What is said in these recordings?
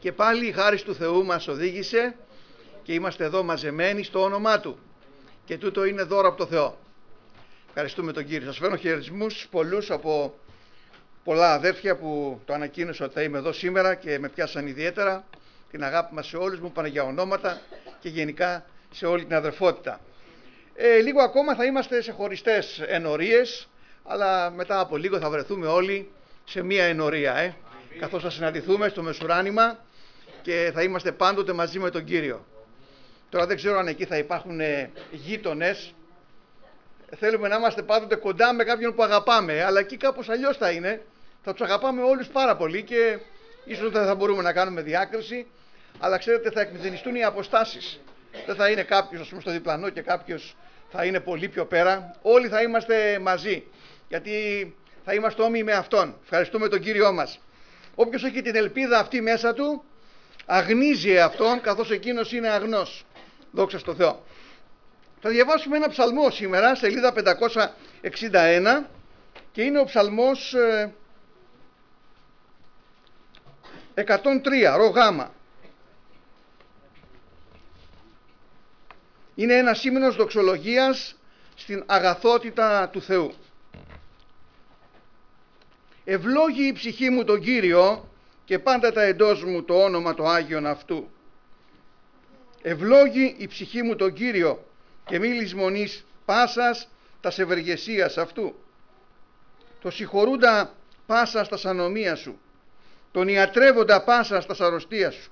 Και πάλι η χάρις του Θεού μας οδήγησε και είμαστε εδώ μαζεμένοι στο όνομά Του. Και τούτο είναι δώρο από το Θεό. Ευχαριστούμε τον Κύριο. Σας φέρνω χαιρετισμούς πολλούς από πολλά αδέρφια που το ανακοίνωσα ότι θα είμαι εδώ σήμερα και με πιάσαν ιδιαίτερα. Την αγάπη μας σε όλους μου πάνε για ονόματα και γενικά σε όλη την αδερφότητα. Λίγο ακόμα θα είμαστε σε χωριστές ενορίες, αλλά μετά από λίγο θα βρεθούμε όλοι σε μία ενορία, καθώς θα συναντηθούμε στο μεσουράνημα και θα είμαστε πάντοτε μαζί με τον Κύριο. Τώρα δεν ξέρω αν εκεί θα υπάρχουν γείτονες. Θέλουμε να είμαστε πάντοτε κοντά με κάποιον που αγαπάμε, αλλά εκεί κάπως αλλιώς θα είναι. Θα τους αγαπάμε όλους πάρα πολύ και ίσως δεν θα μπορούμε να κάνουμε διάκριση, αλλά ξέρετε θα εκμηδενιστούν οι αποστάσεις. Δεν θα είναι κάποιος ας πούμε στο διπλανό και κάποιος θα είναι πολύ πιο πέρα. Όλοι θα είμαστε μαζί, γιατί θα είμαστε όμοιοι με Αυτόν. Ευχαριστούμε τον Κύριό μας. Όποιος έχει την ελπίδα αυτή μέσα του, αγνίζει Αυτόν, καθώς εκείνος είναι αγνός. Δόξα στο Θεό. Θα διαβάσουμε ένα ψαλμό σήμερα, σελίδα 561, και είναι ο ψαλμός 103, ρο γάμα. Είναι ένα σήμαινος δοξολογίας στην αγαθότητα του Θεού. Ευλόγει η ψυχή μου τον Κύριο και πάντα τα εντός μου το όνομα το Άγιον αυτού. Ευλόγει η ψυχή μου τον Κύριο και μη λησμονείς πάσας τας ευεργεσίας αυτού. Το συγχωρούντα πάσα στας ανομία σου, τον ιατρεύοντα πάσα στας αρρωστίας σου,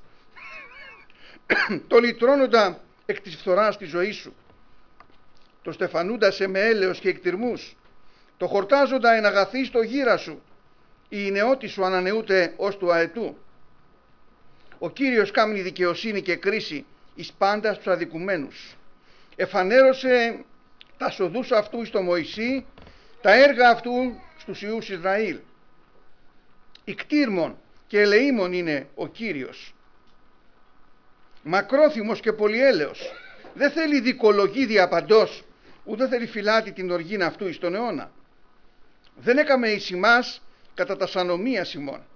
το λυτρώνοντα εκ της φθοράς της ζωής σου, το στεφανούντα σε με έλεος και εκτιρμούς, το χορτάζοντα εν αγαθή στο γύρα σου, η νεότη σου ανανεούται ως του αετού. Ο Κύριος κάμνει δικαιοσύνη και κρίση εις πάντα στους αδικουμένους. Εφανέρωσε τα σοδούς αυτού εις το Μωυσή, τα έργα αυτού στους Υιούς Ισραήλ. Ικτήρμον και ελεήμον είναι ο Κύριος. Μακρόθυμος και πολυέλεος. Δεν θέλει δικολογή διαπαντός, ούτε θέλει φυλάτη την οργήν αυτού εις τον αιώνα. Δεν έκαμε εις ημάς κατά τα σανομίας ημών,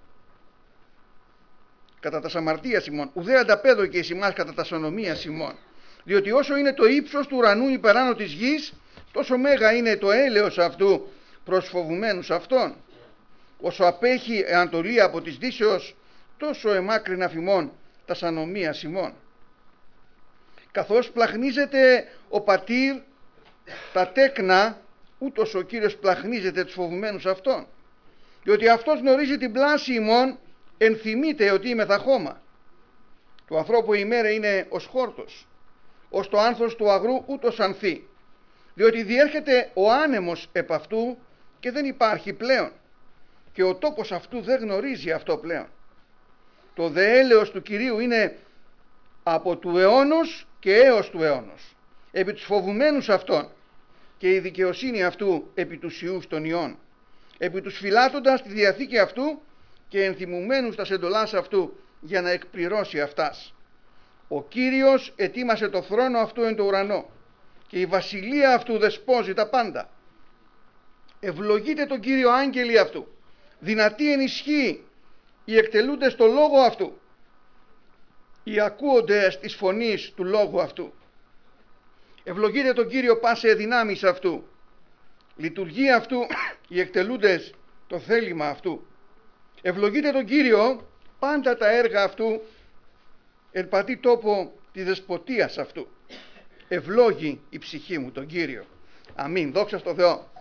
κατά τα αμαρτίας ημών, ουδέ ανταπέδωκε εις ημάς κατά τα σανομίας ημών. Διότι όσο είναι το ύψος του ουρανού υπεράνω της γης, τόσο μέγα είναι το έλεος αυτού προς φοβουμένους αυτών. Όσο απέχει Ανατολή από της Δύσεως, τόσο εμάκρυνα φημών τα σανομίας ημών. Καθώς πλαχνίζεται ο πατήρ τα τέκνα, ούτως ο Κύριος πλαχνίζεται τους φοβουμένους αυτών. Διότι αυτός γνωρίζει την πλάση ημών, ενθυμείται ότι είμαι θα χώμα. Του ανθρώπου η μέρα είναι ως χόρτος, ως το άνθος του αγρού ούτως ανθεί. Διότι διέρχεται ο άνεμος επ' αυτού και δεν υπάρχει πλέον. Και ο τόπος αυτού δεν γνωρίζει αυτό πλέον. Το δε έλεος του Κυρίου είναι από του αιώνος και έως του αιώνος, επί τους φοβουμένους αυτών, και η δικαιοσύνη αυτού επί τους Υιούς των Υιών, επί τους φυλάτοντας τη διαθήκη αυτού και ενθυμουμένους τα εντολάς αυτού για να εκπληρώσει αυτάς. Ο Κύριος ετοίμασε το θρόνο αυτού εν το ουρανό και η βασιλεία αυτού δεσπόζει τα πάντα. Ευλογείτε τον Κύριο άγγελοι αυτού, δυνατοί εν ισχύ οι εκτελούντες το λόγο αυτού, οι ακούοντες της φωνής του λόγου αυτού. Ευλογείτε τον Κύριο πάσε δυνάμεις αυτού, λειτουργεί αυτού οι εκτελούντες το θέλημα αυτού. Ευλογείτε τον Κύριο πάντα τα έργα αυτού, εν πατή τόπο τη δεσποτείας αυτού. Ευλόγει η ψυχή μου τον Κύριο. Αμήν. Δόξα στο Θεό.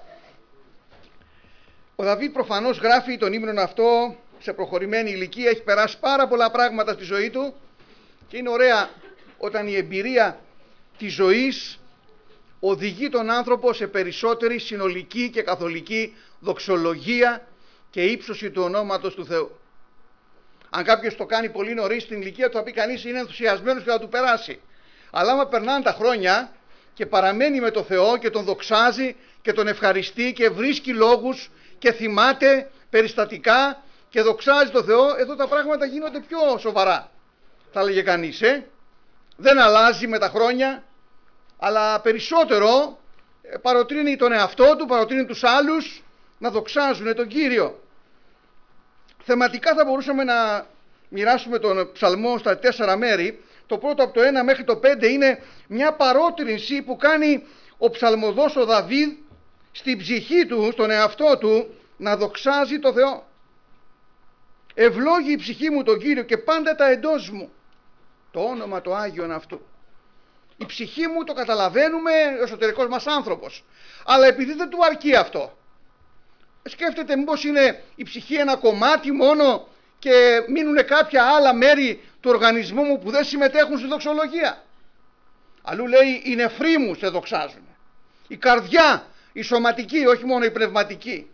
Ο Δαβίδ προφανώς γράφει τον ύμνον αυτό σε προχωρημένη ηλικία, έχει περάσει πάρα πολλά πράγματα στη ζωή του και είναι ωραία όταν η εμπειρία της ζωής οδηγεί τον άνθρωπο σε περισσότερη συνολική και καθολική δοξολογία και ύψωση του ονόματος του Θεού. Αν κάποιος το κάνει πολύ νωρίς στην ηλικία του θα πει κανείς είναι ενθουσιασμένος και θα του περάσει. Αλλά άμα περνάνε τα χρόνια και παραμένει με το Θεό και τον δοξάζει και τον ευχαριστεί και βρίσκει λόγους και θυμάται περιστατικά και δοξάζει το Θεό, εδώ τα πράγματα γίνονται πιο σοβαρά, θα λέγε κανείς. Δεν αλλάζει με τα χρόνια, αλλά περισσότερο παροτρύνει τον εαυτό του, παροτρύνει τους άλλους να δοξάζουν τον Κύριο. Θεματικά θα μπορούσαμε να μοιράσουμε τον ψαλμό στα 4 μέρη, το πρώτο από το 1 μέχρι το 5 είναι μια παρότρινση που κάνει ο ψαλμοδός ο Δαβίδ στην ψυχή του, στον εαυτό του, να δοξάζει το Θεό. Ευλόγει η ψυχή μου τον Κύριο και πάντα τα εντός μου το όνομα το Άγιον αυτού. Η ψυχή μου, το καταλαβαίνουμε, ο εσωτερικός μας άνθρωπος. Αλλά επειδή δεν του αρκεί αυτό, σκέφτεται μήπως είναι η ψυχή ένα κομμάτι μόνο και μείνουν κάποια άλλα μέρη του οργανισμού μου που δεν συμμετέχουν στη δοξολογία. Αλλού λέει οι νεφροί μου σε δοξάζουν. Η καρδιά, η σωματική, όχι μόνο η πνευματική.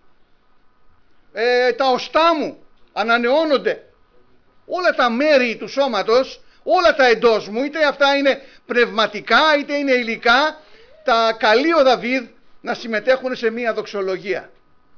Τα οστά μου ανανεώνονται. Όλα τα μέρη του σώματος, όλα τα εντός μου, είτε αυτά είναι πνευματικά είτε είναι υλικά, τα καλεί ο Δαβίδ να συμμετέχουν σε μία δοξολογία.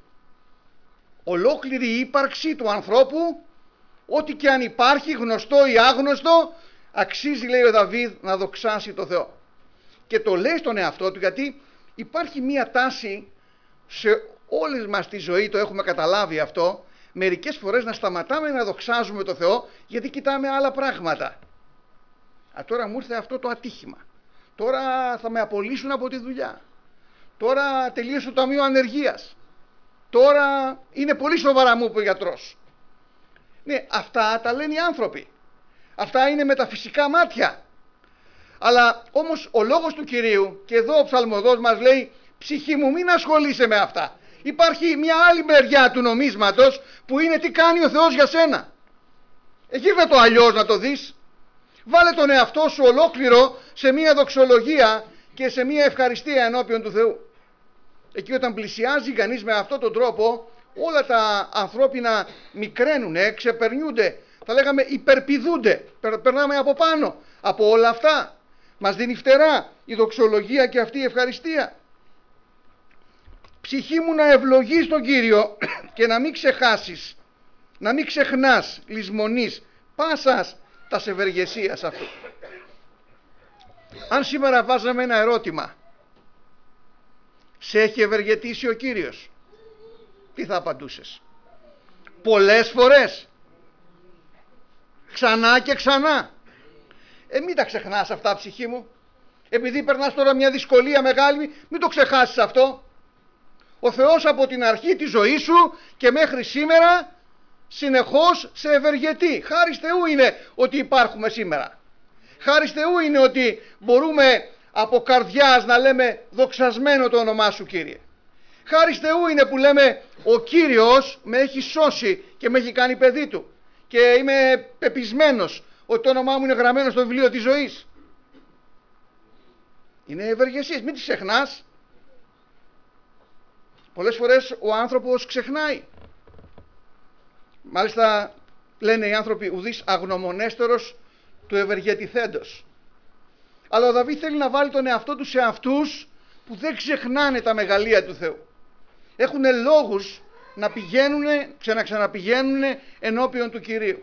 Ολόκληρη η ύπαρξη του ανθρώπου, ό,τι και αν υπάρχει, γνωστό ή άγνωστο, αξίζει, λέει ο Δαβίδ, να δοξάσει το Θεό. Και το λέει στον εαυτό του γιατί υπάρχει μία τάση σε όλη μας τη ζωή, το έχουμε καταλάβει αυτό, μερικές φορές να σταματάμε να δοξάζουμε το Θεό γιατί κοιτάμε άλλα πράγματα. Τώρα μου ήρθε αυτό το ατύχημα. Τώρα θα με απολύσουν από τη δουλειά. Τώρα τελείωσε το ταμείο ανεργίας. Τώρα είναι πολύ σοβαρά, μου είπε ο γιατρός. Ναι, αυτά τα λένε οι άνθρωποι. Αυτά είναι με τα φυσικά μάτια. Αλλά όμως ο λόγος του Κυρίου, και εδώ ο ψαλμοδός μας λέει, ψυχή μου μην ασχολείσαι με αυτά. Υπάρχει μια άλλη μεριά του νομίσματος που είναι τι κάνει ο Θεός για σένα. Γύρνα το αλλιώς να το δεις. Βάλε τον εαυτό σου ολόκληρο σε μια δοξολογία και σε μια ευχαριστία ενώπιον του Θεού. Εκεί όταν πλησιάζει κανείς με αυτόν τον τρόπο, όλα τα ανθρώπινα μικραίνουνε, ξεπερνιούνται, θα λέγαμε υπερπηδούνται, περνάμε από πάνω από όλα αυτά. Μας δίνει φτερά η δοξολογία και αυτή η ευχαριστία. Ψυχή μου να ευλογείς τον Κύριο και να μην ξεχάσεις, να μην ξεχνάς, λησμονείς, πάσας τας ευεργεσίας αυτού. Αν σήμερα βάζαμε ένα ερώτημα, σε έχει ευεργετήσει ο Κύριος, τι θα απαντούσες? Πολλές φορές, ξανά και ξανά. Μην τα ξεχνάς αυτά, ψυχή μου. Επειδή περνάς τώρα μια δυσκολία μεγάλη, μην το ξεχάσεις αυτό. Ο Θεός από την αρχή της ζωής σου και μέχρι σήμερα συνεχώς σε ευεργετεί. Χάρις Θεού είναι ότι υπάρχουμε σήμερα. Χάρις Θεού είναι ότι μπορούμε από καρδιάς να λέμε δοξασμένο το όνομά σου, Κύριε. Χάρις Θεού είναι που λέμε ο Κύριος με έχει σώσει και με έχει κάνει παιδί του. Και είμαι πεπισμένος ότι το όνομά μου είναι γραμμένο στο βιβλίο της ζωής. Είναι ευεργεσίες, μην τις ξεχνάς. Πολλές φορές ο άνθρωπος ξεχνάει. Μάλιστα λένε οι άνθρωποι ουδής αγνωμονέστερος του ευεργετηθέντος. Αλλά ο Δαβίδ θέλει να βάλει τον εαυτό του σε αυτούς που δεν ξεχνάνε τα μεγαλεία του Θεού. Έχουν λόγους να πηγαίνουν, ξαναπηγαίνουν ενώπιον του Κυρίου.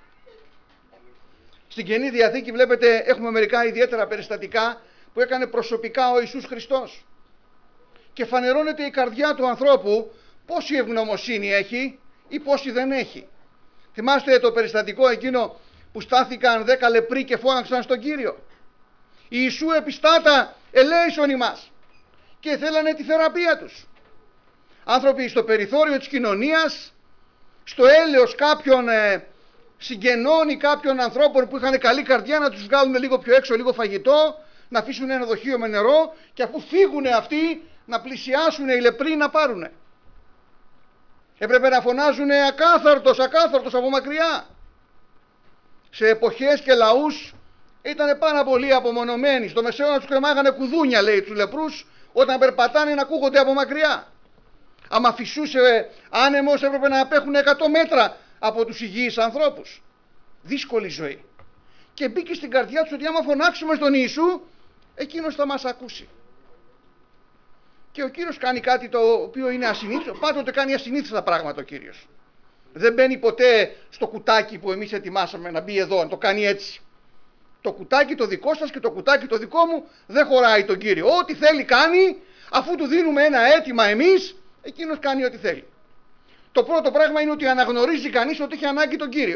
Στην Καινή Διαθήκη βλέπετε έχουμε μερικά ιδιαίτερα περιστατικά που έκανε προσωπικά ο Ιησούς Χριστός. Και φανερώνεται η καρδιά του ανθρώπου πόση ευγνωμοσύνη έχει ή πόση δεν έχει. Θυμάστε το περιστατικό εκείνο που στάθηκαν 10 λεπροί και φώναξαν στον Κύριο. Ιησού επιστάτα ελέησον ημάς, και θέλανε τη θεραπεία τους. Άνθρωποι στο περιθώριο της κοινωνίας, στο έλεος κάποιων συγγενών ή κάποιων ανθρώπων που είχαν καλή καρδιά, να τους βγάλουν λίγο πιο έξω, λίγο φαγητό, να αφήσουν ένα δοχείο με νερό και αφού φύγουν αυτοί να πλησιάσουν οι λεπροί να πάρουνε. Έπρεπε να φωνάζουν ακάθαρτος, ακάθαρτος από μακριά. Σε εποχές και λαούς ήταν πάρα πολύ απομονωμένοι. Στο μεσαίωνα τους κρεμάγανε κουδούνια, λέει, τους λεπρούς, όταν περπατάνε να ακούγονται από μακριά. Άμα φυσούσε άνεμος έπρεπε να απέχουν 100 μέτρα από τους υγιείς ανθρώπους. Δύσκολη ζωή. Και μπήκε στην καρδιά τους ότι άμα φωνάξουμε στον Ιησού, εκείνος θα μας ακούσει. Και ο Κύριος κάνει κάτι το οποίο είναι ασυνήθιστο. Πάντοτε κάνει ασυνήθιστα πράγματα ο Κύριος. Δεν μπαίνει ποτέ στο κουτάκι που εμείς ετοιμάσαμε να μπει εδώ, να το κάνει έτσι. Το κουτάκι το δικό σας και το κουτάκι το δικό μου δεν χωράει τον Κύριο. Ό,τι θέλει κάνει, αφού του δίνουμε ένα αίτημα εμείς, εκείνος κάνει ό,τι θέλει. Το πρώτο πράγμα είναι ότι αναγνωρίζει κανείς ότι έχει ανάγκη τον Κύριο.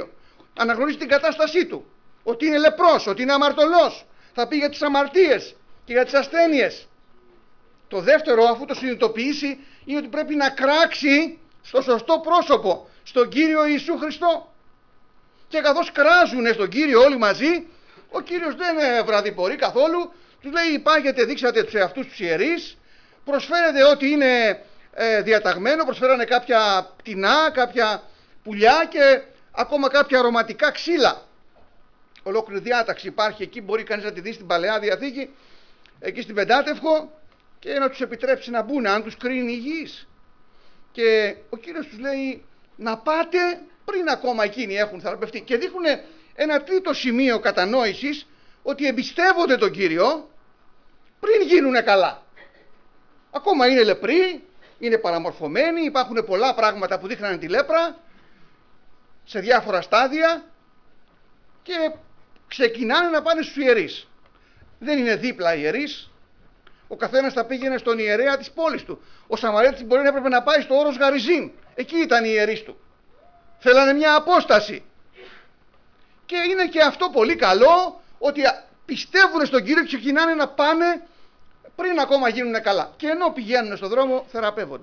αναγνωρίζει την κατάστασή του, ότι είναι λεπρός, ότι είναι αμαρτωλός. Θα πει για τις αμαρτίες και για τις ασθένειες. Το δεύτερο, αφού το συνειδητοποιήσει, είναι ότι πρέπει να κράξει στο σωστό πρόσωπο, στον Κύριο Ιησού Χριστό. Και καθώς κράζουν στον Κύριο όλοι μαζί, ο Κύριος δεν βραδιπορεί καθόλου, τους λέει υπάγετε, δείξατε τους εαυτούς τους ιερείς, προσφέρετε ό,τι είναι διαταγμένο, προσφέρανε κάποια πτηνά, κάποια πουλιά και ακόμα κάποια αρωματικά ξύλα. Ολόκληρη διάταξη υπάρχει εκεί, μπορεί κανείς να τη δει στην Παλαιά Διαθήκη, εκεί στην Πεντάτευχο, και να τους επιτρέψει να μπουν, αν τους κρίνει υγιείς. Και ο Κύριος τους λέει να πάτε πριν ακόμα εκείνοι έχουν θεραπευτεί. Και δείχνουν ένα τρίτο σημείο κατανόησης, ότι εμπιστεύονται τον Κύριο πριν γίνουν καλά. Ακόμα είναι λεπροί, είναι παραμορφωμένοι, υπάρχουν πολλά πράγματα που δείχνουν τη λέπρα σε διάφορα στάδια και ξεκινάνε να πάνε στους ιερείς. Δεν είναι δίπλα ιερείς. Ο καθένας θα πήγαινε στον ιερέα της πόλης του. Ο Σαμαρίτης μπορεί να έπρεπε να πάει στο όρος Γαριζίμ. Εκεί ήταν οι ιερείς του. Θέλανε μια απόσταση. Και είναι και αυτό πολύ καλό, ότι πιστεύουν στον Κύριο και ξεκινάνε να πάνε πριν ακόμα γίνουν καλά. Και ενώ πηγαίνουν στον δρόμο θεραπεύονται.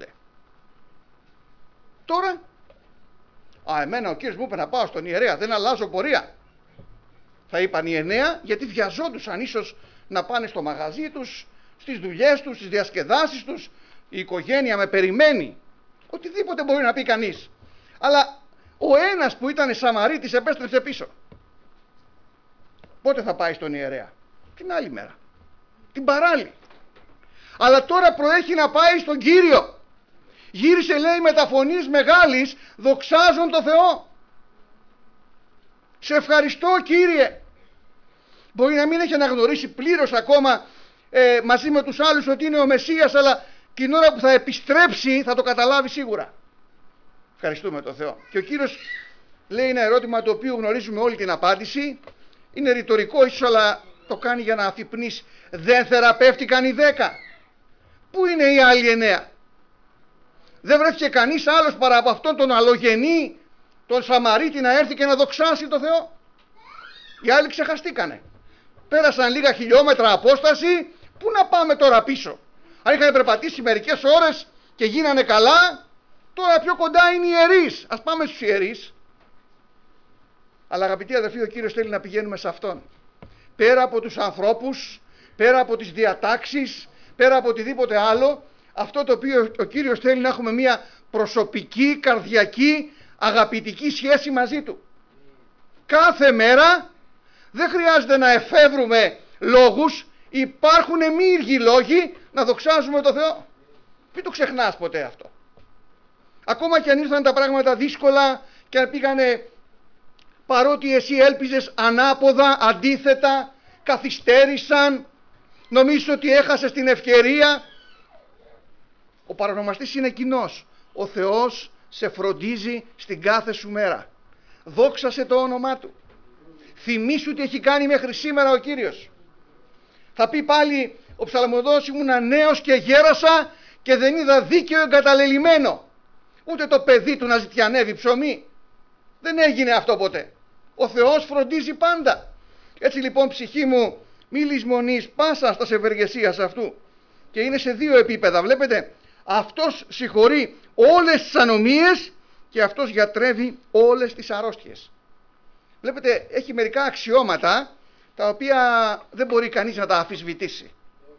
Τώρα, εμένα ο Κύριος μου είπε να πάω στον ιερέα, δεν αλλάζω πορεία. Θα είπαν οι 9, γιατί βιαζόντουσαν ίσως να πάνε στο μαγαζί τους, στις δουλειές τους, στις διασκεδάσεις τους, η οικογένεια με περιμένει. Οτιδήποτε μπορεί να πει κανείς. Αλλά ο ένας που ήταν Σαμαρίτης επέστρεψε πίσω. Πότε θα πάει στον ιερέα? Την άλλη μέρα. Την παράλληλη. Αλλά τώρα προέχει να πάει στον Κύριο. Γύρισε, λέει, με τα φωνής μεγάλης, δοξάζον το Θεό. Σε ευχαριστώ, Κύριε. Μπορεί να μην έχει αναγνωρίσει πλήρως ακόμα μαζί με τους άλλους ότι είναι ο Μεσσίας, αλλά την ώρα που θα επιστρέψει θα το καταλάβει σίγουρα. Ευχαριστούμε τον Θεό. Και ο Κύριος λέει ένα ερώτημα το οποίο γνωρίζουμε όλη την απάντηση. Είναι ρητορικό ίσως, αλλά το κάνει για να αφυπνίσει. Δεν θεραπεύτηκαν οι 10? Πού είναι οι άλλοι 9? Δεν βρέθηκε κανείς άλλος παρά από αυτόν τον αλλογενή, τον Σαμαρίτη, να έρθει και να δοξάσει το Θεό? Οι άλλοι ξεχαστήκανε. Πέρασαν λίγα χιλιόμετρα απόσταση. Πού να πάμε τώρα πίσω? Αν είχαν περπατήσει μερικές ώρες και γίνανε καλά, τώρα πιο κοντά είναι οι ιερείς. Ας πάμε στους ιερείς. Αλλά αγαπητοί αδερφοί, ο Κύριος θέλει να πηγαίνουμε σε Αυτόν. Πέρα από τους ανθρώπους, πέρα από τις διατάξεις, πέρα από οτιδήποτε άλλο, αυτό το οποίο ο Κύριος θέλει να έχουμε μια προσωπική, καρδιακή, αγαπητική σχέση μαζί Του. Κάθε μέρα δεν χρειάζεται να εφεύρουμε λόγους, υπάρχουν μύριοι λόγοι να δοξάζουμε το Θεό. Μην το ξεχνάς ποτέ αυτό. Ακόμα και αν ήρθαν τα πράγματα δύσκολα και αν πήγανε, παρότι εσύ έλπιζες, ανάποδα, αντίθετα, καθυστέρησαν, νομίζεις ότι έχασες την ευκαιρία, ο παρονομαστής είναι κοινός. Ο Θεός σε φροντίζει στην κάθε σου μέρα. Δόξασε το όνομά Του. Θυμήσου τι έχει κάνει μέχρι σήμερα ο Κύριος. Θα πει πάλι ο ψαλμοδός, ήμουνα νέος και γέρασα και δεν είδα δίκαιο εγκαταλελειμμένο. Ούτε το παιδί του να ζητιανεύει ψωμί. Δεν έγινε αυτό ποτέ. Ο Θεός φροντίζει πάντα. Έτσι λοιπόν, ψυχή μου, μη λησμονείς πάσα στα ευεργεσίας αυτού. Και είναι σε δύο επίπεδα. Βλέπετε, αυτός συγχωρεί όλες τις ανομίες και αυτός γιατρεύει όλες τις αρρώστιες. Βλέπετε, έχει μερικά αξιώματα τα οποία δεν μπορεί κανείς να τα αμφισβητήσει.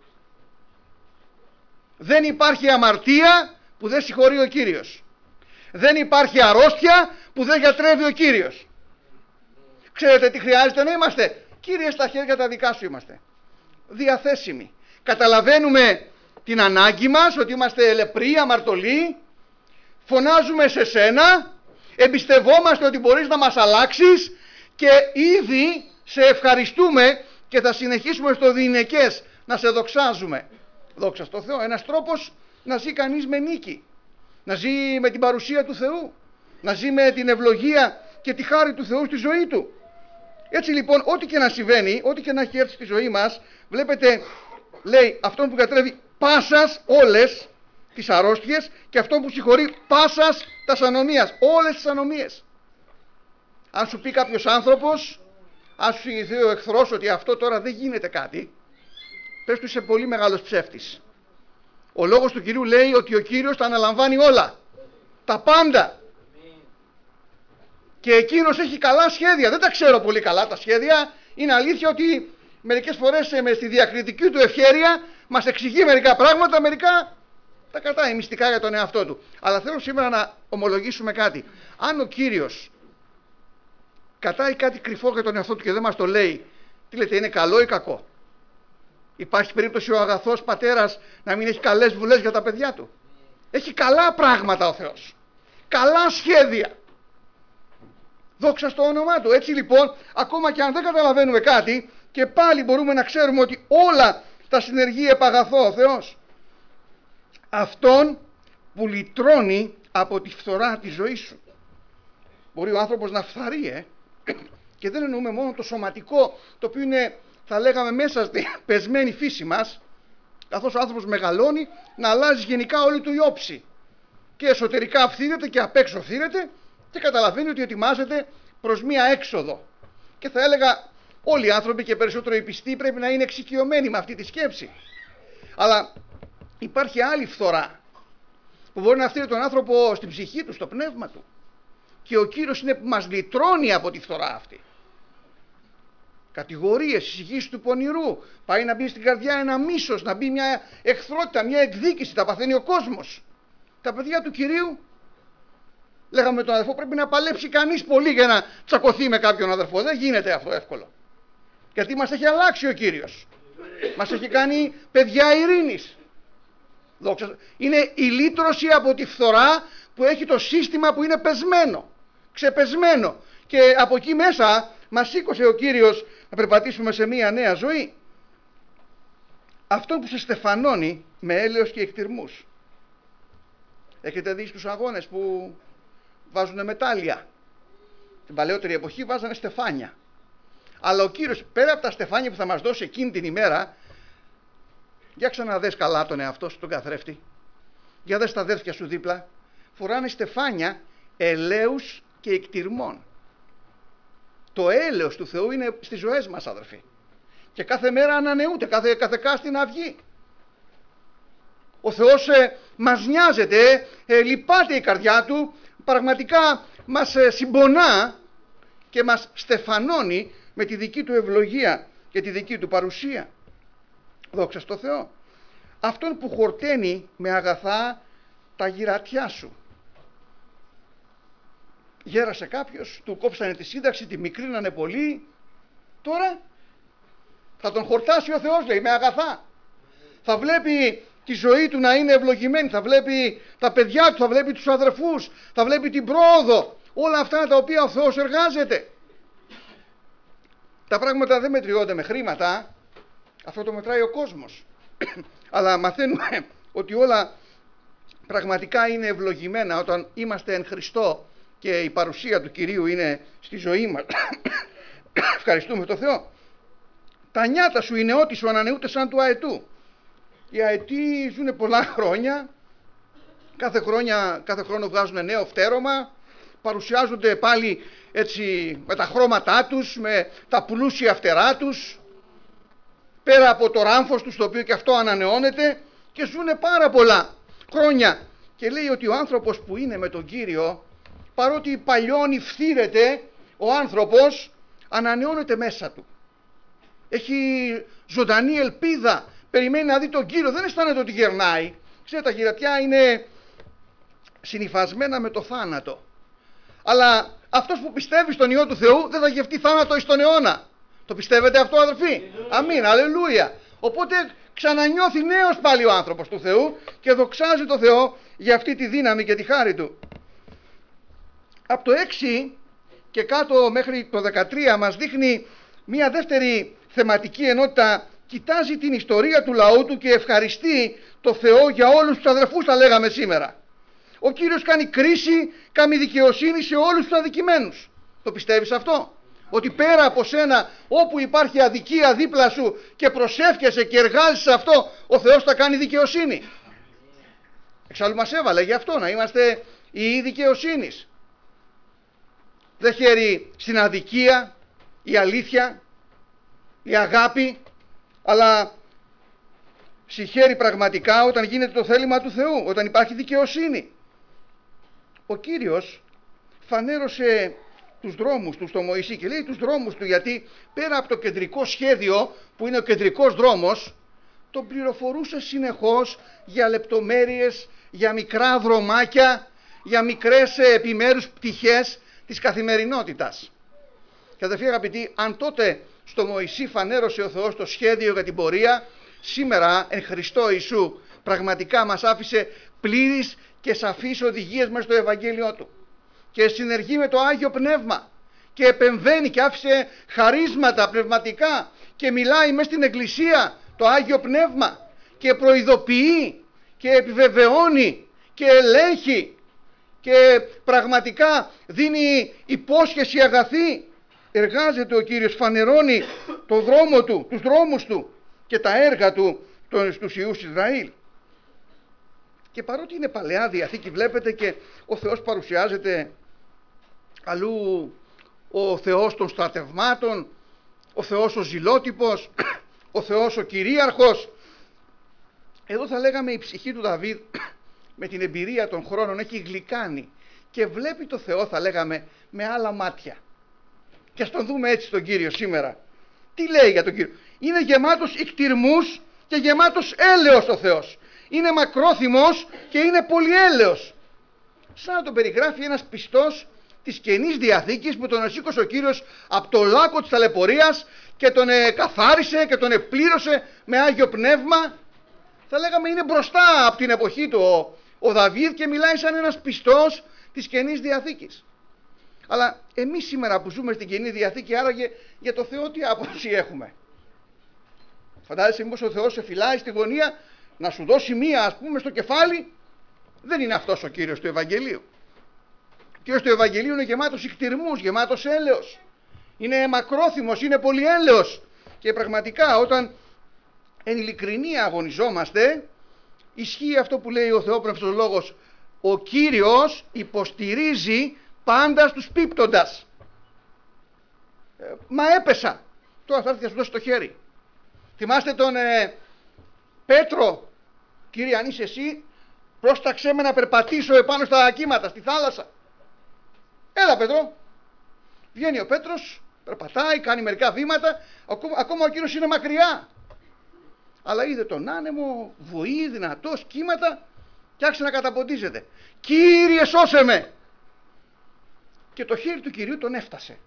Δεν υπάρχει αμαρτία που δεν συγχωρεί ο Κύριος. Δεν υπάρχει αρρώστια που δεν γιατρεύει ο Κύριος. Ξέρετε τι χρειάζεται να είμαστε? Κύριε, στα χέρια τα δικά σου είμαστε. Διαθέσιμοι. Καταλαβαίνουμε την ανάγκη μας, ότι είμαστε λεπροί, αμαρτωλοί. Φωνάζουμε σε σένα, εμπιστευόμαστε ότι μπορείς να μας αλλάξεις και ήδη σε ευχαριστούμε και θα συνεχίσουμε στο διηνεκές να σε δοξάζουμε. Δόξα στο Θεό. Ένας τρόπος να ζει κανείς με νίκη. Να ζει με την παρουσία του Θεού. Να ζει με την ευλογία και τη χάρη του Θεού στη ζωή του. Έτσι λοιπόν, ό,τι και να συμβαίνει, ό,τι και να έχει έρθει στη ζωή μας, βλέπετε, λέει, αυτόν που κατρεύει πάσας όλες τις αρρώστιες και αυτόν που συγχωρεί πάσας τας ανομίας, όλες τις ανομίες. Αν σου πει κάποιος άνθρωπος, αν σου συγχυθεί ο εχθρός ότι αυτό τώρα δεν γίνεται κάτι, πες του είσαι πολύ μεγάλος ψεύτης. Ο λόγος του Κυρίου λέει ότι ο Κύριος τα αναλαμβάνει όλα, τα πάντα. Και εκείνος έχει καλά σχέδια. Δεν τα ξέρω πολύ καλά τα σχέδια. Είναι αλήθεια ότι μερικές φορές στη διακριτική του ευχέρεια μας εξηγεί μερικά πράγματα, μερικά τα κρατάει μυστικά για τον εαυτό του. Αλλά θέλω σήμερα να ομολογήσουμε κάτι. Αν ο Κύριος κατάει κάτι κρυφό για τον εαυτό του και δεν μας το λέει, τι λέτε, είναι καλό ή κακό? Υπάρχει περίπτωση ο αγαθός πατέρας να μην έχει καλές βουλές για τα παιδιά του? Έχει καλά πράγματα ο Θεός, καλά σχέδια. Δόξα στο όνομά του. Έτσι λοιπόν, ακόμα και αν δεν καταλαβαίνουμε κάτι, και πάλι μπορούμε να ξέρουμε ότι όλα τα συνεργεί επαγαθό ο Θεός. Αυτόν που λυτρώνει από τη φθορά τη ζωή σου. Μπορεί ο άνθρωπος να φθαρεί, και δεν εννοούμε μόνο το σωματικό, το οποίο είναι, θα λέγαμε, μέσα στη πεσμένη φύση μας, καθώς ο άνθρωπος μεγαλώνει, να αλλάζει γενικά όλη του η όψη. Και εσωτερικά φθήρεται και απ' έξω φθήρεται και καταλαβαίνει ότι ετοιμάζεται προς μία έξοδο. Και θα έλεγα όλοι οι άνθρωποι και περισσότερο οι πιστοί πρέπει να είναι εξοικειωμένοι με αυτή τη σκέψη. Αλλά υπάρχει άλλη φθορά που μπορεί να φθείρει τον άνθρωπο στην ψυχή του, στο πνεύμα του. Και ο Κύριος είναι που μας λυτρώνει από τη φθορά αυτή. Κατηγορίες, εισηγήσεις του πονηρού. Πάει να μπει στην καρδιά ένα μίσος, να μπει μια εχθρότητα, μια εκδίκηση. Τα παθαίνει ο κόσμος. Τα παιδιά του Κυρίου, λέγαμε με τον αδερφό, πρέπει να παλέψει κανείς πολύ για να τσακωθεί με κάποιον αδερφό. Δεν γίνεται αυτό εύκολο. Γιατί μας έχει αλλάξει ο Κύριος. Μας έχει κάνει παιδιά ειρήνης. Είναι η λύτρωση από τη φθορά που έχει το σύστημα που είναι πεσμένο, ξεπεσμένο. Και από εκεί μέσα μας σήκωσε ο Κύριος να περπατήσουμε σε μια νέα ζωή. Αυτό που σε στεφανώνει με έλεος και εκτιρμούς. Έχετε δει στους αγώνες που βάζουν μετάλλια? Την παλαιότερη εποχή βάζανε στεφάνια. Αλλά ο Κύριος, πέρα από τα στεφάνια που θα μας δώσει εκείνη την ημέρα, για ξαναδες καλά τον εαυτό σου, τον καθρέφτη. Για δες τα αδέρφια σου δίπλα. Φοράνε στεφάνια ελέους και εκτιρμών. Το έλεος του Θεού είναι στις ζωές μας, αδερφοί. Και κάθε μέρα ανανεούται, κάθε κάστη να βγει. Ο Θεός μας νοιάζεται, λυπάται η καρδιά του, πραγματικά μας συμπονά και μας στεφανώνει με τη δική του ευλογία και τη δική του παρουσία. Δόξα στο Θεό. Αυτόν που χορταίνει με αγαθά τα γυρατιά σου. Γέρασε κάποιος, του κόψανε τη σύνταξη, τη μικρίνανε πολύ. Τώρα θα τον χορτάσει ο Θεός, λέει, με αγαθά. Θα βλέπει τη ζωή του να είναι ευλογημένη, θα βλέπει τα παιδιά του, θα βλέπει τους αδερφούς, θα βλέπει την πρόοδο. Όλα αυτά τα οποία ο Θεός εργάζεται. Τα πράγματα δεν μετριώνται με χρήματα, αυτό το μετράει ο κόσμος. Αλλά μαθαίνουμε ότι όλα πραγματικά είναι ευλογημένα όταν είμαστε εν Χριστώ και η παρουσία του Κυρίου είναι στη ζωή μας. Ευχαριστούμε τον Θεό. Τα νιάτα σου, είναι ό,τι σου ανανεούται σαν του αετού. Οι αετοί ζουν πολλά χρόνια, κάθε χρόνο βγάζουν νέο φτέρωμα, παρουσιάζονται πάλι έτσι με τα χρώματά τους, με τα πλούσια φτερά τους, πέρα από το ράμφος τους, το οποίο και αυτό ανανεώνεται, και ζουν πάρα πολλά χρόνια. Και λέει ότι ο άνθρωπος που είναι με τον Κύριο, παρότι παλιώνει, φθήρεται, ο άνθρωπος ανανεώνεται μέσα του. Έχει ζωντανή ελπίδα, περιμένει να δει τον Κύριο, δεν αισθάνεται ότι γερνάει. Ξέρετε, τα γυρατιά είναι συνυφασμένα με το θάνατο. Αλλά αυτός που πιστεύει στον Υιό του Θεού δεν θα γευτεί θάνατο εις τον αιώνα. Το πιστεύετε αυτό, αδερφοί? Αμήν, αλληλούια. Οπότε ξανανιώθει νέος πάλι ο άνθρωπος του Θεού και δοξάζει το Θεό για αυτή τη δύναμη και τη χάρη του. Από το 6 και κάτω μέχρι το 13 μας δείχνει μια δεύτερη θεματική ενότητα. Κοιτάζει την ιστορία του λαού του και ευχαριστεί το Θεό για όλους τους αδερφούς, τα λέγαμε σήμερα. Ο Κύριος κάνει κρίση, κάνει δικαιοσύνη σε όλους τους αδικημένους. Το πιστεύεις αυτό? Ότι πέρα από σένα, όπου υπάρχει αδικία δίπλα σου και προσεύχεσαι και εργάζεσαι αυτό, ο Θεός θα κάνει δικαιοσύνη. Εξάλλου μας έβαλε γι' αυτό, να είμαστε οι δικαιοσύνης. δεν χαίρει στην αδικία, η αλήθεια, η αγάπη, αλλά συγχαίρει πραγματικά όταν γίνεται το θέλημα του Θεού, όταν υπάρχει δικαιοσύνη. Ο Κύριος φανέρωσε τους δρόμους του στο Μωυσή και λέει τους δρόμους του γιατί πέρα από το κεντρικό σχέδιο που είναι ο κεντρικός δρόμος, τον πληροφορούσε συνεχώς για λεπτομέρειες, για μικρά δρομάκια, για μικρές επιμέρους πτυχές της καθημερινότητας. Και αδελφοί αγαπητοί, αν τότε στο Μωυσή φανέρωσε ο Θεός το σχέδιο για την πορεία, σήμερα εν Χριστώ Ιησού πραγματικά μας άφησε πλήρεις και σαφείς οδηγίες μέσα στο Ευαγγέλιο Του και συνεργεί με το Άγιο Πνεύμα και επεμβαίνει και άφησε χαρίσματα πνευματικά και μιλάει μέσα στην Εκκλησία το Άγιο Πνεύμα και προειδοποιεί και επιβεβαιώνει και ελέγχει και πραγματικά δίνει υπόσχεση αγαθή. Εργάζεται ο Κύριος, φανερώνει το δρόμο Του, τους δρόμους Του και τα έργα Του στους Υιούς Ισραήλ. Και παρότι είναι Παλαιά Διαθήκη, βλέπετε και ο Θεός παρουσιάζεται αλλού ο Θεός των στρατευμάτων, ο Θεός ο ζηλότυπος, ο Θεός ο κυρίαρχος. Εδώ θα λέγαμε η ψυχή του Δαβίδ με την εμπειρία των χρόνων έχει γλυκάνει και βλέπει το Θεό, θα λέγαμε, με άλλα μάτια. Και ας τον δούμε έτσι τον Κύριο σήμερα. Τι λέει για τον Κύριο? Είναι γεμάτος ικτυρμούς και γεμάτος έλεος ο Θεός. Είναι μακρόθυμος και είναι πολυέλεος. Σαν να τον περιγράφει ένας πιστός της Καινής Διαθήκης που τον σήκωσε ο Κύριος από το λάκκο της ταλαιπωρίας και τον καθάρισε και τον επλήρωσε με Άγιο Πνεύμα. Θα λέγαμε είναι μπροστά από την εποχή του ο Δαβίδ και μιλάει σαν ένας πιστός της Καινής Διαθήκης. Αλλά εμείς σήμερα που ζούμε στην Καινή Διαθήκη, άραγε για το Θεό τι άποψη έχουμε? Φαντάζεσαι μήπως ο Θεός σε φυλάει στη γωνία να σου δώσει μία ας πούμε στο κεφάλι? Δεν είναι αυτός ο Κύριος του Ευαγγελίου. Ο Κύριος του Ευαγγελίου είναι γεμάτος ικτυρμούς, γεμάτος έλεος. Είναι μακρόθυμος, είναι πολυέλεος. Και πραγματικά όταν εν ειλικρινία αγωνιζόμαστε, ισχύει αυτό που λέει ο Θεόπνευστος Λόγος. Ο Κύριος υποστηρίζει πάντα στους πίπτοντας. Μα έπεσα. Τώρα θα έρθει να σου δώσει το χέρι. Θυμάστε τον Πέτρο? Κύριε, αν είσαι εσύ, πρόσταξέ με να περπατήσω επάνω στα κύματα, στη θάλασσα. Έλα Πέτρο. Βγαίνει ο Πέτρος, περπατάει, κάνει μερικά βήματα, ακόμα ο Κύριος είναι μακριά. Αλλά είδε τον άνεμο, βοή, δυνατός, κύματα και άρχισε να καταποντίζεται. Κύριε, σώσε με! Και το χέρι του Κυρίου τον έφτασε.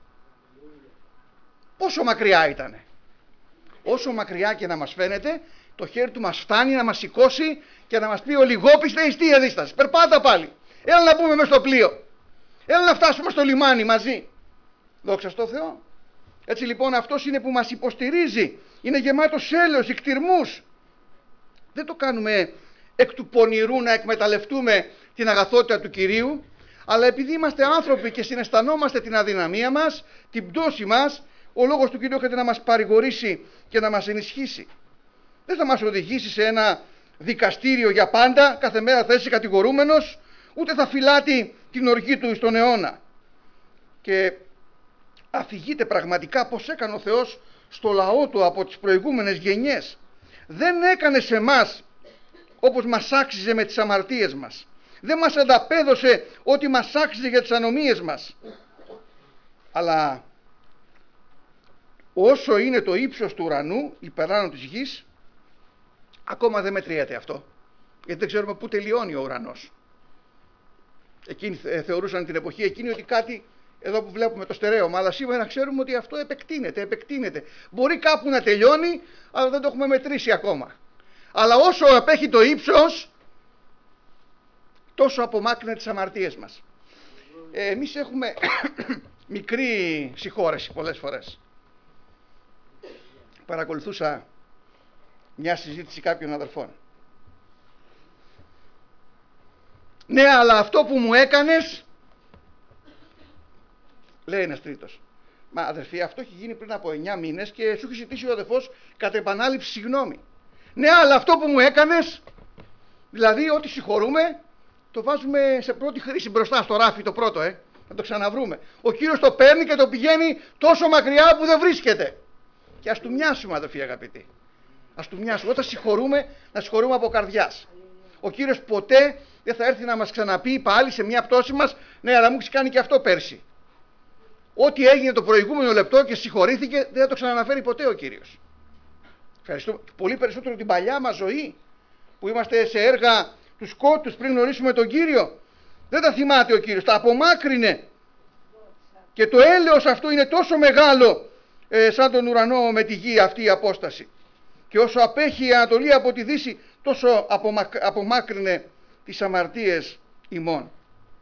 Πόσο μακριά ήτανε? Όσο μακριά και να μας φαίνεται, το χέρι του μας φτάνει να μας σηκώσει και να μας πει ολιγόπιστε εις τι αδίσταση. Περπάτα πάλι. Έλα να μπούμε μέσα στο πλοίο. Έλα να φτάσουμε στο λιμάνι μαζί. Δόξα στο Θεό. Έτσι λοιπόν αυτός είναι που μας υποστηρίζει. Είναι γεμάτος έλεος, ικτυρμούς. Δεν το κάνουμε εκ του πονηρού να εκμεταλλευτούμε την αγαθότητα του Κυρίου, αλλά επειδή είμαστε άνθρωποι και συναισθανόμαστε την αδυναμία μας, την πτώση μας, ο λόγος του Κυρίου έρχεται να μας παρηγορήσει και να μας ενισχύσει. Δεν θα μας οδηγήσει σε ένα δικαστήριο για πάντα, κάθε μέρα θα είσαι κατηγορούμενος, ούτε θα φυλάτει την οργή του στον αιώνα. Και αφηγείται πραγματικά πως έκανε ο Θεός στο λαό του από τις προηγούμενες γενιές. Δεν έκανε σε εμάς όπως μας άξιζε με τις αμαρτίες μας. Δεν μας ανταπέδωσε ό,τι μας άξιζε για τις ανομίες μας. Αλλά όσο είναι το ύψος του ουρανού, υπεράνω της γης, ακόμα δεν μετριέται αυτό. Γιατί δεν ξέρουμε πού τελειώνει ο ουρανός. Εκείνοι θεωρούσαν την εποχή εκείνη ότι κάτι, εδώ που βλέπουμε το στερέωμα, αλλά σήμερα ξέρουμε ότι αυτό επεκτείνεται. Μπορεί κάπου να τελειώνει, αλλά δεν το έχουμε μετρήσει ακόμα. Αλλά όσο απέχει το ύψος, τόσο απομάκρυνε τις αμαρτίες μας. Εμείς έχουμε μικρή συγχώρεση πολλές φορές. Παρακολουθούσα μια συζήτηση κάποιων αδελφών. Ναι, αλλά αυτό που μου έκανες, λέει ένας τρίτος. Μα αδερφοί, αυτό έχει γίνει πριν από 9 μήνες και σου έχει ζητήσει ο αδερφός κατ' επανάληψη συγγνώμη. Ναι, αλλά αυτό που μου έκανες, δηλαδή ό,τι συγχωρούμε, το βάζουμε σε πρώτη χρήση μπροστά στο ράφι το πρώτο, να το ξαναβρούμε. Ο Κύριος το παίρνει και το πηγαίνει τόσο μακριά που δεν βρίσκεται. Και ας του μοιάσουμε, αδελφοί αγαπητοί. Ας του μοιάσουμε. Όταν συγχωρούμε, να συγχωρούμε από καρδιάς. Ο Κύριος ποτέ δεν θα έρθει να μας ξαναπεί πάλι σε μια πτώση μας, ναι, αλλά μου έχεις κάνει και αυτό πέρσι. Ό,τι έγινε το προηγούμενο λεπτό και συγχωρήθηκε, δεν θα το ξαναναφέρει ποτέ ο Κύριος. Ευχαριστούμε πολύ περισσότερο την παλιά μας ζωή, που είμαστε σε έργα του σκότους πριν γνωρίσουμε τον Κύριο. Δεν τα θυμάται ο Κύριος, τα απομάκρυνε. Και το έλεος αυτό είναι τόσο μεγάλο σαν τον ουρανό με τη γη αυτή η απόσταση. Και όσο απέχει η Ανατολή από τη Δύση, τόσο απομάκρυνε τις αμαρτίες ημών.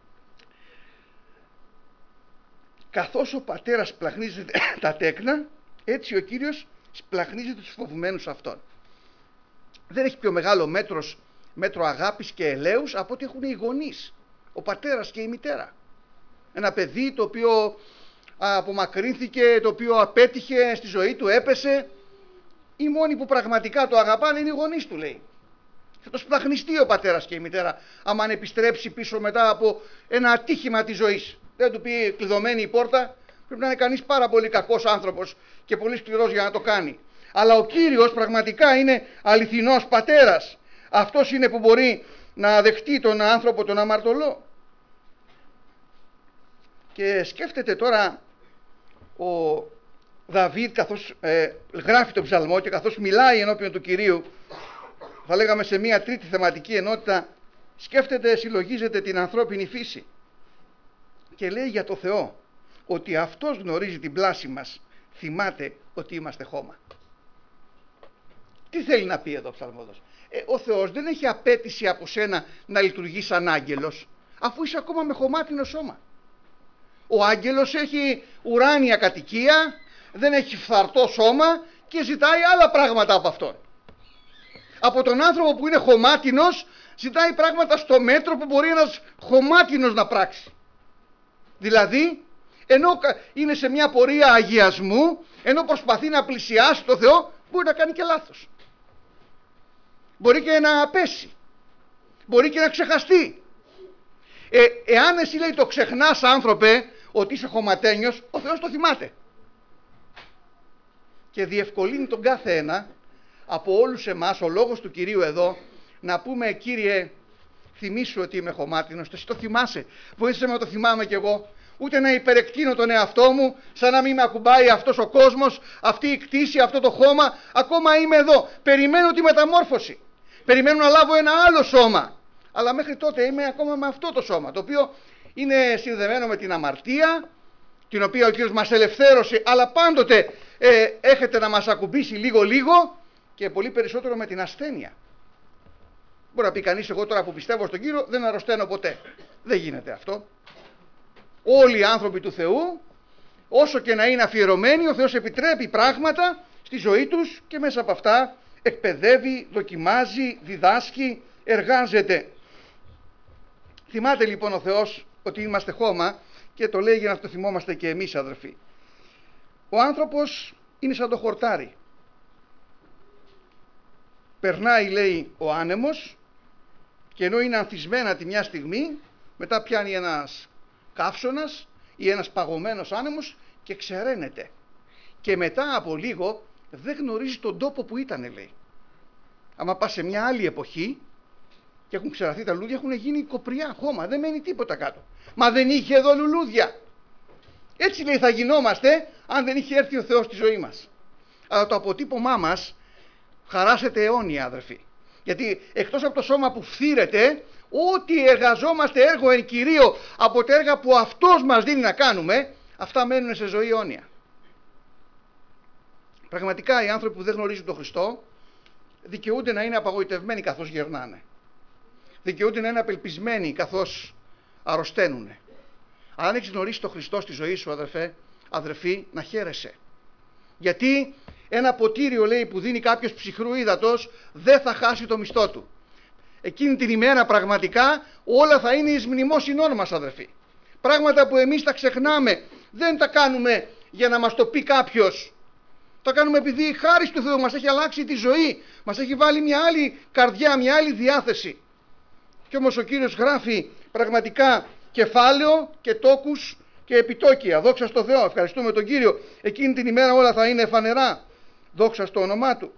Καθώς ο πατέρας σπλαχνίζεται τα τέκνα, έτσι ο Κύριος σπλαχνίζεται τους φοβουμένους αυτών. Δεν έχει πιο μεγάλο μέτρο αγάπης και ελέους από ό,τι έχουν οι γονείς, ο πατέρας και η μητέρα. Ένα παιδί το οποίο απομακρύνθηκε, το οποίο απέτυχε στη ζωή του, έπεσε. Οι μόνοι που πραγματικά το αγαπάνε είναι οι γονείς του, λέει. Θα το σπλαχνιστεί ο πατέρας και η μητέρα άμα αν επιστρέψει πίσω μετά από ένα ατύχημα της ζωής. Δεν του πει κλειδωμένη η πόρτα, πρέπει να είναι κανείς πάρα πολύ κακός άνθρωπος και πολύ σκληρός για να το κάνει. Αλλά ο Κύριος πραγματικά είναι αληθινός πατέρας. Αυτός είναι που μπορεί να δεχτεί τον άνθρωπο τον αμαρτωλό. Και σκέφτεται τώρα ο Δαβίδ καθώς γράφει τον ψαλμό και καθώς μιλάει ενώπιον του Κυρίου, θα λέγαμε σε μια τρίτη θεματική ενότητα, σκέφτεται, συλλογίζεται την ανθρώπινη φύση και λέει για το Θεό ότι αυτός γνωρίζει την πλάση μας, θυμάται ότι είμαστε χώμα. Τι θέλει να πει εδώ ο ψαλμόδος? Ο Θεός δεν έχει απέτηση από σένα να λειτουργείς σαν άγγελος, αφού είσαι ακόμα με χωμάτινο σώμα. Ο άγγελος έχει ουράνια κατοικία, δεν έχει φθαρτό σώμα και ζητάει άλλα πράγματα από αυτόν. Από τον άνθρωπο που είναι χωμάτινος ζητάει πράγματα στο μέτρο που μπορεί ένας χωμάτινος να πράξει. Δηλαδή, ενώ είναι σε μια πορεία αγιασμού, ενώ προσπαθεί να πλησιάσει το Θεό, μπορεί να κάνει και λάθος. Μπορεί και να πέσει. Μπορεί και να ξεχαστεί. Εάν εσύ, λέει, το ξεχνάς, άνθρωπε, ότι είσαι χωματένιος, ο Θεός το θυμάται. Και διευκολύνει τον κάθε ένα από όλους εμάς, ο λόγος του Κυρίου εδώ, να πούμε, Κύριε, θυμήσου ότι είμαι χωμάτινος, εσύ το θυμάσαι, βοήθησε με να το θυμάμαι κι εγώ. Ούτε να υπερεκτείνω τον εαυτό μου, σαν να μην με ακουμπάει αυτός ο κόσμος, αυτή η κτήση, αυτό το χώμα. Ακόμα είμαι εδώ, περιμένω τη μεταμόρφωση. Περιμένω να λάβω ένα άλλο σώμα. Αλλά μέχρι τότε είμαι ακόμα με αυτό το σώμα, το οποίο είναι συνδεμένο με την αμαρτία, την οποία ο Κύριος μας ελευθέρωσε, αλλά πάντοτε έχετε να μας ακουμπήσει λίγο-λίγο και πολύ περισσότερο με την ασθένεια. Μπορεί να πει κανείς, εγώ τώρα που πιστεύω στον Κύριο δεν αρρωσταίνω ποτέ. Δεν γίνεται αυτό. Όλοι οι άνθρωποι του Θεού, όσο και να είναι αφιερωμένοι, ο Θεός επιτρέπει πράγματα στη ζωή τους και μέσα από αυτά εκπαιδεύει, δοκιμάζει, διδάσκει, εργάζεται. Θυμάται λοιπόν ο Θεός ότι είμαστε χώμα και το λέει για να το θυμόμαστε και εμείς, αδερφοί. Ο άνθρωπος είναι σαν το χορτάρι. Περνάει, λέει, ο άνεμος και ενώ είναι ανθισμένα τη μια στιγμή, μετά πιάνει ένας καύσωνας ή ένας παγωμένος άνεμος και ξεραίνεται. Και μετά από λίγο δεν γνωρίζει τον τόπο που ήταν, λέει. Άμα πας σε μια άλλη εποχή και έχουν ξεραθεί τα λουλούδια, έχουν γίνει κοπριά, χώμα, δεν μένει τίποτα κάτω. Μα δεν είχε εδώ λουλούδια. Έτσι, λέει, θα γινόμαστε αν δεν είχε έρθει ο Θεός στη ζωή μας. Αλλά το αποτύπωμά μας χαράσεται αιώνια, αδερφοί. Γιατί εκτός από το σώμα που φθήρεται, ό,τι εργαζόμαστε έργο εν κυρίω από τα έργα που Αυτός μας δίνει να κάνουμε, αυτά μένουν σε ζωή αιώνια. Πραγματικά οι άνθρωποι που δεν γνωρίζουν τον Χριστό δικαιούνται να είναι απαγοητευμένοι καθώς γερνάνε. Δικαιούνται να είναι απελπισμένοι καθώς αρρωσταίνουν. Αν έχεις γνωρίσει τον Χριστό στη ζωή σου, αδερφή, να χαίρεσαι. Γιατί ένα ποτήριο, λέει, που δίνει κάποιος ψυχρού ύδατος δεν θα χάσει το μισθό του. Εκείνη την ημέρα πραγματικά όλα θα είναι εις μνημόσυνόν μας, αδερφοί. Πράγματα που εμείς τα ξεχνάμε, δεν τα κάνουμε για να μας το πει κάποιος. Τα κάνουμε επειδή η χάρις του Θεού μας έχει αλλάξει τη ζωή, μας έχει βάλει μια άλλη καρδιά, μια άλλη διάθεση. Κι όμως ο Κύριος γράφει πραγματικά κεφάλαιο και τόκους και επιτόκια. Δόξα στο Θεό, ευχαριστούμε τον Κύριο. Εκείνη την ημέρα όλα θα είναι φανερά. Δόξα στο όνομά Του.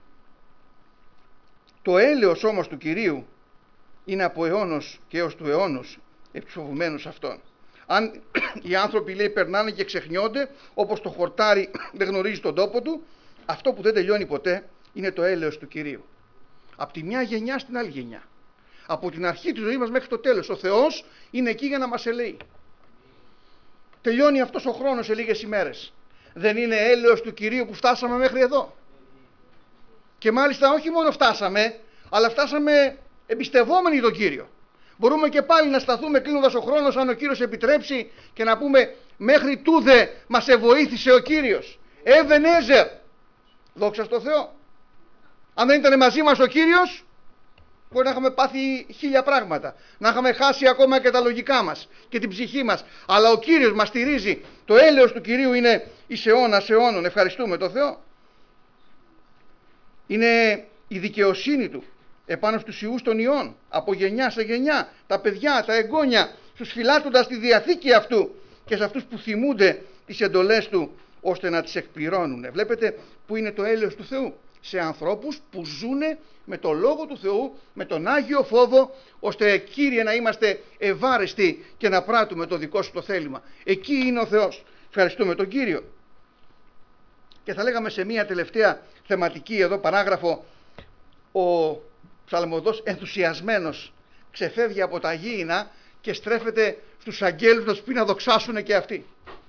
Το έλεος όμως του Κυρίου είναι από αιώνος και έως του αιώνος επιφοβουμένους αυτόν. Αν οι άνθρωποι, λέει, περνάνε και ξεχνιόνται, όπως το χορτάρι δεν γνωρίζει τον τόπο του, αυτό που δεν τελειώνει ποτέ είναι το έλεος του Κυρίου. Από τη μια γενιά στην άλλη γενιά. Από την αρχή της ζωής μας μέχρι το τέλος. Ο Θεός είναι εκεί για να μας ελέει. Τελειώνει αυτός ο χρόνος σε λίγες ημέρες. Δεν είναι έλεος του Κυρίου που φτάσαμε μέχρι εδώ? Και μάλιστα όχι μόνο φτάσαμε, αλλά φτάσαμε εμπιστευόμενοι τον Κύριο. Μπορούμε και πάλι να σταθούμε κλείνοντας ο χρόνος, αν ο Κύριος επιτρέψει, και να πούμε μέχρι τούδε μας εβοήθησε ο Κύριος. Εβενέζερ. Δόξα στο Θεό. Αν δεν ήταν μαζί μας ο Κύριος, μπορεί να είχαμε πάθει 1000 πράγματα. Να είχαμε χάσει ακόμα και τα λογικά μας και την ψυχή μας. Αλλά ο Κύριος μας στηρίζει. Το έλεος του Κυρίου είναι εις αιώνας αιώνων. Ευχαριστούμε τον Θεό. Είναι η δικαιοσύνη Του επάνω στους ιούς των ιών, από γενιά σε γενιά, τα παιδιά, τα εγγόνια, στους φυλάττοντας τη διαθήκη αυτού και σε αυτούς που θυμούνται τις εντολές Του, ώστε να τις εκπληρώνουν. Βλέπετε που είναι το έλεος του Θεού? Σε ανθρώπους που ζουνε με το Λόγο του Θεού, με τον Άγιο φόβο, ώστε, Κύριε, να είμαστε ευάρεστοι και να πράττουμε το δικό Σου το θέλημα. Εκεί είναι ο Θεός. Ευχαριστούμε τον Κύριο. Και θα λέγαμε σε μία τελευταία θεματική εδώ παράγραφο, ο ψαλμοδός ενθουσιασμένος ξεφεύγει από τα γήινα και στρέφεται στους αγγέλους να τους πει να δοξάσουν και αυτοί.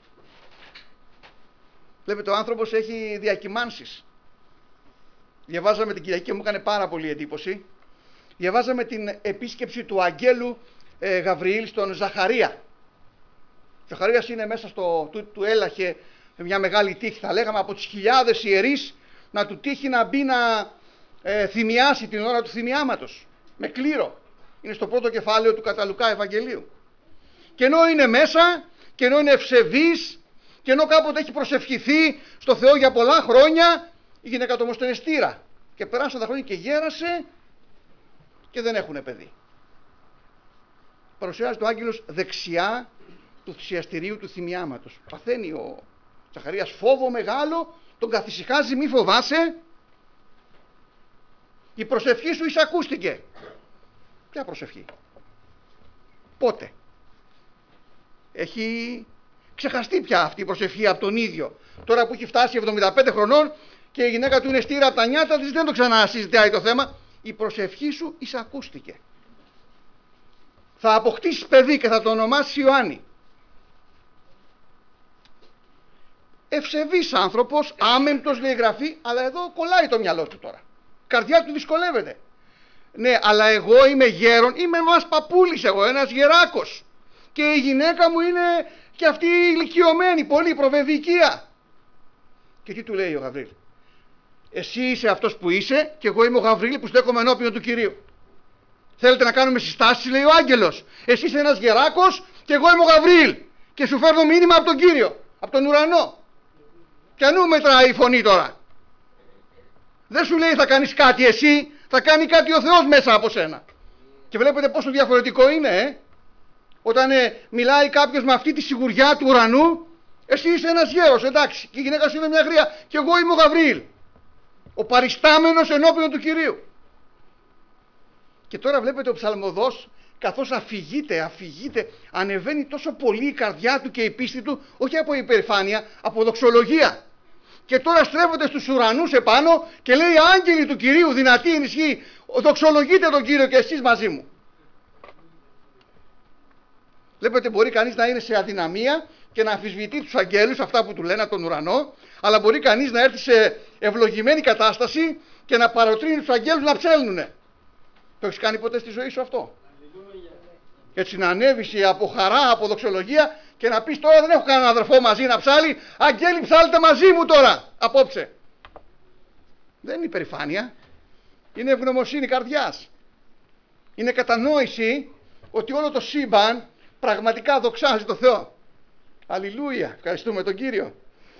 Βλέπετε, ο άνθρωπος έχει διακυμάνσεις. Διαβάζαμε την Κυριακή και μου έκανε πάρα πολύ εντύπωση. Διαβάζαμε την επίσκεψη του αγγέλου Γαβριήλ στον Ζαχαρία. Ο Ζαχαρίας είναι μέσα του έλαχε μια μεγάλη τύχη, θα λέγαμε, από τις χιλιάδες ιερείς, να του τύχει να μπει να θυμιάσει την ώρα του θυμιάματος με κλήρο. Είναι στο πρώτο κεφάλαιο του κατά Λουκά Ευαγγελίου. Και ενώ είναι μέσα, και ενώ είναι ευσεβής, και ενώ κάποτε έχει προσευχηθεί στο Θεό για πολλά χρόνια, η γυναίκα του όμως ήταν στήρα. Και περάσαν τα χρόνια και γέρασε και δεν έχουνε παιδί. Παρουσιάζεται ο άγγελος δεξιά του θυσιαστηρίου του θυμιάματος. Παθαίνει ο Ζαχαρίας φόβο μεγάλο, τον καθησυχάζει, μη φοβάσαι. Η προσευχή σου εισακούστηκε. Ποια προσευχή? Πότε? Έχει ξεχαστεί πια αυτή η προσευχή από τον ίδιο. Τώρα που έχει φτάσει 75 χρονών και η γυναίκα του είναι στήρα από τα νιάτα της, δεν το ξανασυζητάει το θέμα. Η προσευχή σου εισακούστηκε. Θα αποκτήσεις παιδί και θα το ονομάσεις Ιωάννη. Ευσεβής άνθρωπος, άμεμπτος λέει η Γραφή, αλλά εδώ κολλάει το μυαλό του τώρα. Η καρδιά του δυσκολεύεται. Ναι, αλλά εγώ είμαι γέρον, είμαι ένας παππούλης εγώ, ένας γεράκος. Και η γυναίκα μου είναι και αυτή ηλικιωμένη, πολύ προβεβικία. Και τι του λέει ο Γαβρίλ? Εσύ είσαι αυτός που είσαι και εγώ είμαι ο Γαβρίλ που στέκομαι ενώπιον του Κυρίου. Θέλετε να κάνουμε συστάσεις, λέει ο άγγελος? Εσύ είσαι ένας γεράκος και εγώ είμαι ο Γαβρίλ και σου φέρνω μήνυμα από τον Κύριο, από τον ουρανό. Και ανού μετράει η φωνή τώρα. Δεν σου λέει θα κάνεις κάτι εσύ, θα κάνει κάτι ο Θεός μέσα από σένα. Και βλέπετε πόσο διαφορετικό είναι, όταν μιλάει κάποιος με αυτή τη σιγουριά του ουρανού. Εσύ είσαι ένας γέρος, εντάξει, και η γυναίκα σου είναι μια γριά και εγώ είμαι ο Γαβρίλ, ο παριστάμενος ενώπιον του Κυρίου. Και τώρα βλέπετε ο ψαλμοδός, καθώς αφηγείται, ανεβαίνει τόσο πολύ η καρδιά του και η πίστη του, όχι από υπερηφάνεια, από δοξολογία. Και τώρα στρέφονται στους ουρανούς επάνω και λέει: άγγελοι του Κυρίου, δυνατή ενισχύει, δοξολογείτε τον Κύριο και εσείς μαζί μου. Βλέπετε, μπορεί κανείς να είναι σε αδυναμία και να αμφισβητεί τους αγγέλους, αυτά που του λένε από τον ουρανό, αλλά μπορεί κανείς να έρθει σε ευλογημένη κατάσταση και να παροτρύνει τους αγγέλους να ψέλνουνε. Το έχεις κάνει ποτέ στη ζωή σου αυτό? Έτσι να ανέβεις από χαρά, από δοξολογία και να πεις: τώρα δεν έχω κανέναν αδερφό μαζί να ψάλει, αγγέλοι ψάλετε μαζί μου τώρα, απόψε. Δεν είναι υπερηφάνεια, είναι ευγνωμοσύνη καρδιάς. Είναι κατανόηση ότι όλο το σύμπαν πραγματικά δοξάζει το Θεό. Αλληλούια, ευχαριστούμε τον Κύριο.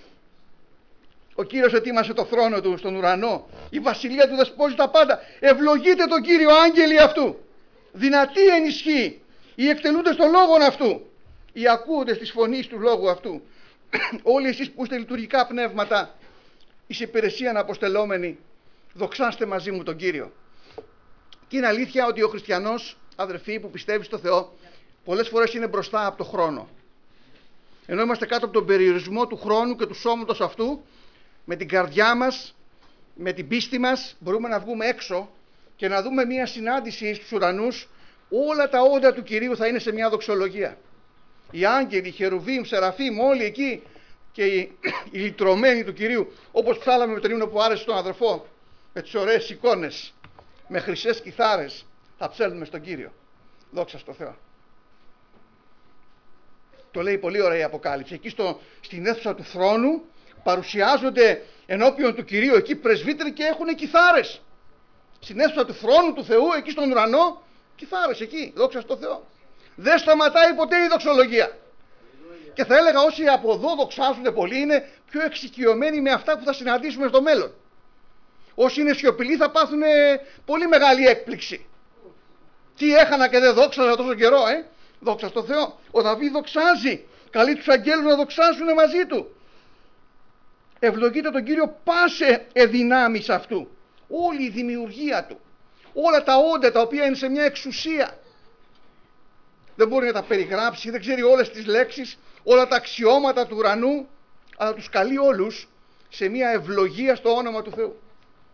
Ο Κύριος ετοίμασε το θρόνο του στον ουρανό. Η βασιλεία του δεσπόζει τα πάντα. Ευλογείτε τον Κύριο, άγγελοι αυτού. Δυνατή ενισχύει. Οι εκτελούντες των λόγων αυτού. οι ακούοντες της φωνής του λόγου αυτού, όλοι εσείς που είστε λειτουργικά πνεύματα, εις υπηρεσίαν αποστελόμενοι, δοξάστε μαζί μου τον Κύριο. Και είναι αλήθεια ότι ο χριστιανός, αδερφοί, που πιστεύει στο Θεό, πολλές φορές είναι μπροστά από το χρόνο. Ενώ είμαστε κάτω από τον περιορισμό του χρόνου και του σώματος αυτού, με την καρδιά μας, με την πίστη μας, μπορούμε να βγούμε έξω και να δούμε μια συνάντηση στους ουρανούς. Όλα τα όντα του Κυρίου θα είναι σε μια δοξολογία. Οι άγγελοι, οι χερουβίμ, σεραφίμ, όλοι εκεί και οι λυτρωμένοι του Κυρίου, όπως ψάλαμε με τον ύμνο που άρεσε στον αδερφό, με τις ωραίες εικόνες, με χρυσές κιθάρες, θα ψέλνουμε στον Κύριο. Δόξα στο Θεό. Το λέει πολύ ωραία η Αποκάλυψη. Εκεί στην αίθουσα του θρόνου παρουσιάζονται ενώπιον του Κυρίου εκεί πρεσβύτεροι και έχουν κιθάρες. Στην αίθουσα του θρόνου του Θεού, εκεί στον ουρανό, κιθάρες εκεί. Δόξα στο Θεό. Δεν σταματάει ποτέ η δοξολογία. Και θα έλεγα όσοι από εδώ δοξάζονται πολύ είναι πιο εξοικειωμένοι με αυτά που θα συναντήσουμε στο μέλλον. Όσοι είναι σιωπηλοί θα πάθουν πολύ μεγάλη έκπληξη. Τι έχανα και δεν δόξαζα τόσο καιρό, Δόξα στο Θεό. Ο Δαβίδ δοξάζει. Καλεί τους αγγέλους να δοξάζουν μαζί του. Ευλογείται τον Κύριο πάσε εδυνάμεις αυτού. Όλη η δημιουργία του. Όλα τα όντα τα οποία είναι σε μια εξουσία. Δεν μπορεί να τα περιγράψει, δεν ξέρει όλες τις λέξεις, όλα τα αξιώματα του ουρανού, αλλά τους καλεί όλους σε μια ευλογία στο όνομα του Θεού.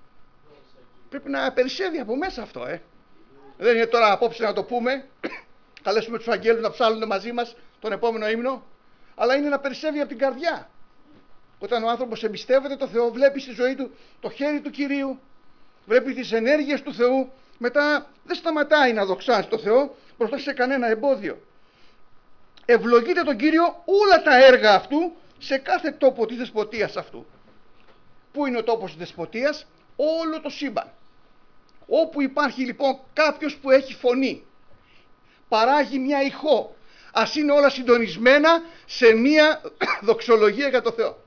Πρέπει να περισσεύει από μέσα αυτό, Δεν είναι τώρα απόψε να το πούμε, καλέσουμε τους αγγέλους να ψάλουν μαζί μας τον επόμενο ύμνο, αλλά είναι να περισσεύει από την καρδιά. Όταν ο άνθρωπος εμπιστεύεται το Θεό, βλέπει στη ζωή του το χέρι του Κυρίου, βλέπει τις ενέργειες του Θεού, μετά δεν σταματάει να δοξάζει το Θεό μπροστά σε κανένα εμπόδιο. Ευλογείται τον Κύριο όλα τα έργα αυτού σε κάθε τόπο της δεσποτείας αυτού. Πού είναι ο τόπος της δεσποτείας? Όλο το σύμπαν. Όπου υπάρχει λοιπόν κάποιος που έχει φωνή, παράγει μια ηχό, ας είναι όλα συντονισμένα σε μια δοξολογία για το Θεό.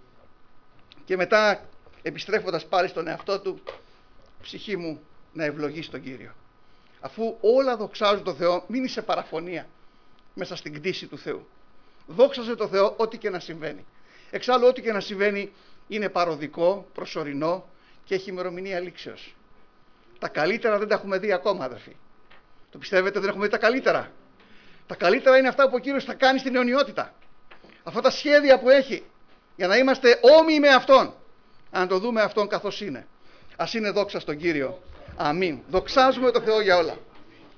Και μετά επιστρέφοντας πάλι στον εαυτό του, ψυχή μου να ευλογήσει τον Κύριο. Αφού όλα δοξάζουν τον Θεό, μην είσαι παραφωνία μέσα στην κτήση του Θεού. Δόξαζε τον Θεό ό,τι και να συμβαίνει. Εξάλλου ό,τι και να συμβαίνει είναι παροδικό, προσωρινό και έχει ημερομηνία λήξεως. Τα καλύτερα δεν τα έχουμε δει ακόμα, αδερφοί. Το πιστεύετε, δεν έχουμε δει τα καλύτερα? Τα καλύτερα είναι αυτά που ο Κύριος θα κάνει στην αιωνιότητα. Αυτά τα σχέδια που έχει για να είμαστε όμοιοι με Αυτόν. Αν το δούμε Αυτόν καθώς είναι. Ας είναι δόξα στον Κύριο. Αμήν. Δοξάζουμε το Θεό για όλα.